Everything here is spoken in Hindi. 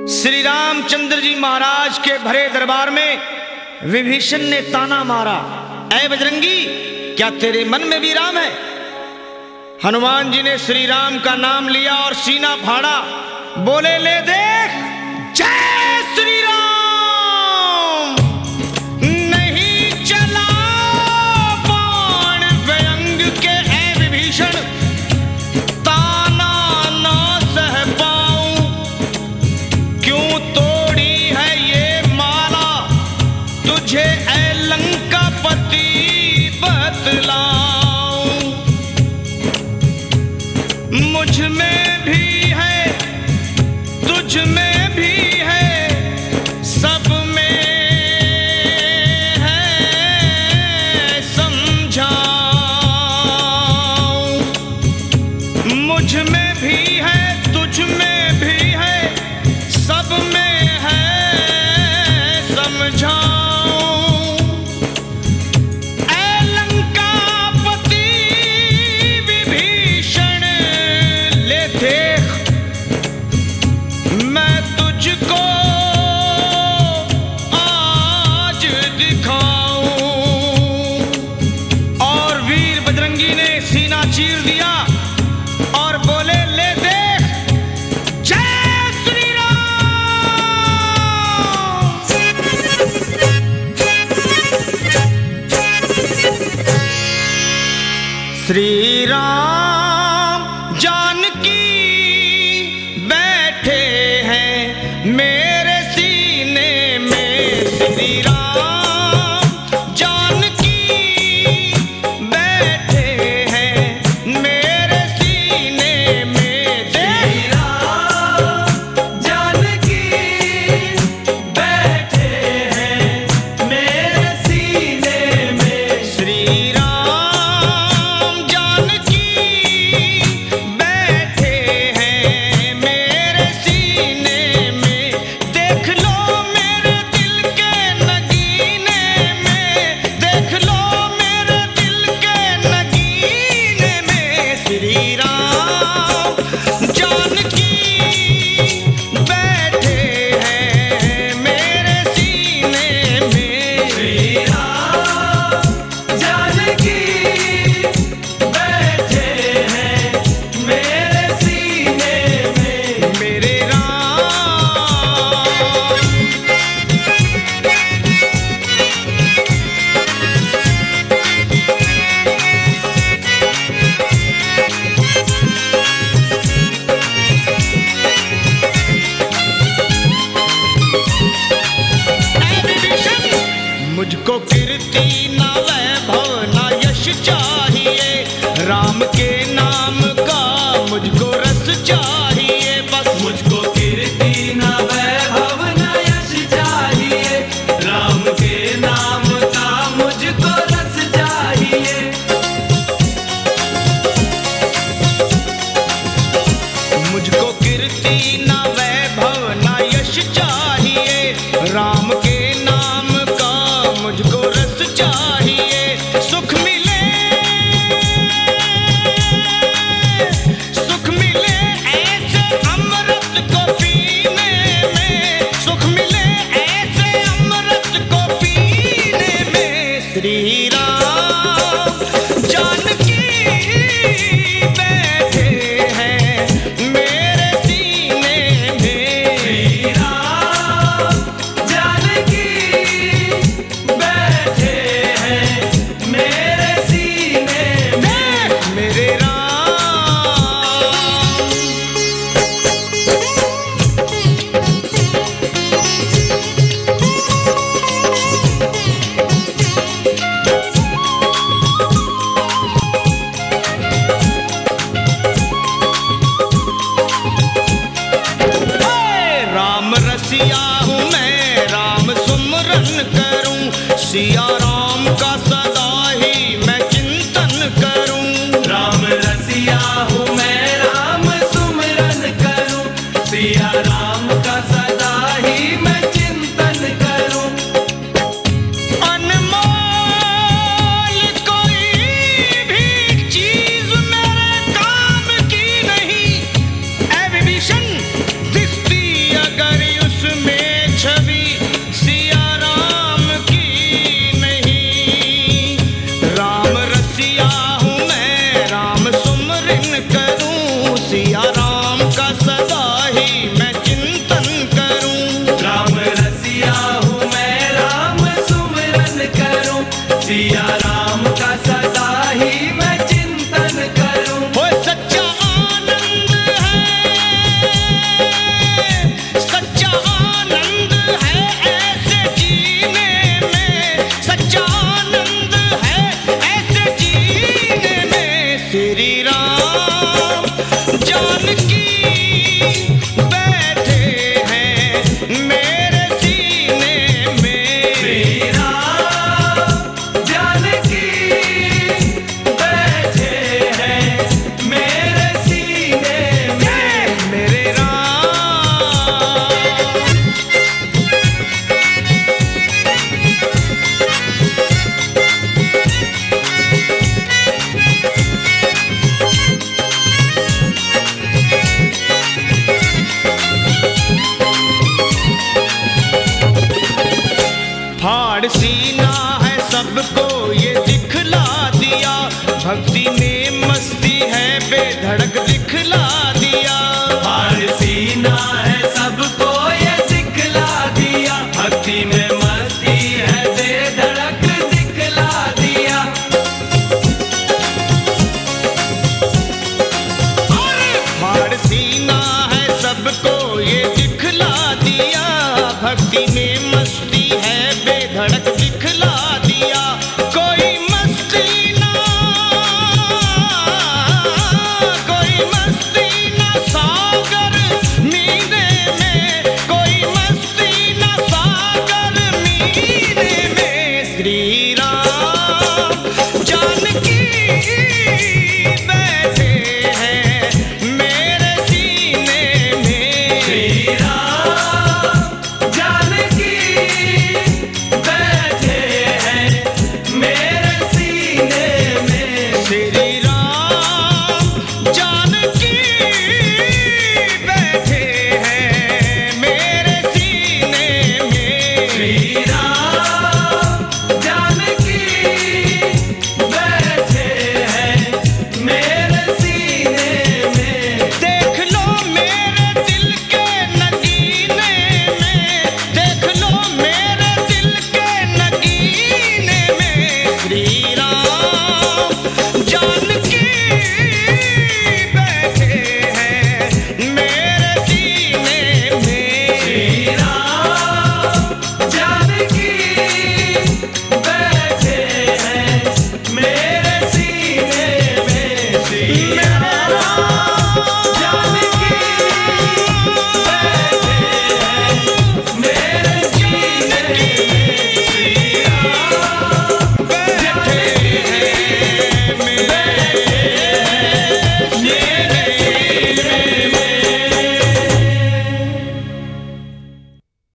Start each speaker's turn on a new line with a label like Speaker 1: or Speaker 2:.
Speaker 1: श्री रामचंद्र जी महाराज के भरे दरबार में विभीषण ने ताना मारा, ऐ बजरंगी, क्या तेरे मन में भी राम है? हनुमान जी ने श्री राम का नाम लिया और सीना फाड़ा, बोले, ले देख, जय श्री राम। नहीं चला बाण व्यंग के ऐ विभीषण, ताना ना सह पाऊं, क्यों तोड़ी है ये माला, तुझे ऐ लंकापति बतलाऊं। मुझ में भी है, तुझ में भी है, सब में है समझाऊं। मुझ में भी है, तुझ में भी है, सब में है समझाऊं। ऐ लंकापति विभीषण, ले देख, मैं तुझको आज दिखाऊं। और वीर बजरंगी ने सीना चीर दिया और बोले, ले देख, जय श्री राम। श्री राम जानकी बैठे हैं मेरे सीने में, श्री राम जानकी बैठे हैं मेरे सीने में। श्री राम जानकी बैठे हैं मेरे सीने में। श्री राम जानकी बैठे हैं मेरे सीने में। देख लो मेरे दिल के नगीने में, देख लो मेरे दिल के नगीने में। श्री राम जानकी बैठे हैं मेरे सीने में। श्री राम जानकी बैठे हैं मेरे सीने में। मेरे राम ऐ विभीषण, मुझको कीर्ति ना वैभव ना यश चाहिए, राम के नाम का मुझको रस चाहिए बस। मुझको कीर्ति ना वैभव ना यश चाहिए, राम के नाम का मुझको रस चाहिए। मुझको कीर्ति ना वैभव ना यश चाहिए, राम के नाम का मुझको रस चाहिए। सुख मिले, सुख मिले ऐसे अमृत को पीने में, सुख मिले ऐसे अमृत को पीने में। श्री राम जानकी बैठे हैं मेरे सीने में। श्री राम जानकी बैठे हैं मेरे सीने में। मेरे राम राम रसिया हूँ मैं, राम सुमरन करूं, सिया राम का सदा ही मैं चिंतन करूं। राम रसिया हूँ मैं, राम सुमरन करूं, सिया राम का सदा ही मैं चिंतन करूं। अनमोल कोई भी चीज मेरे काम की नहीं, ऐ विभीषण, दिखती अगर शादी में मस्ती है बेधड़क दिखला दिया, कोई मस्ती ना सागर मीरे में, कोई मस्ती ना सागर मीरे में। श्री राम जानकी बैठे हैं मेरे सीने में, श्री राम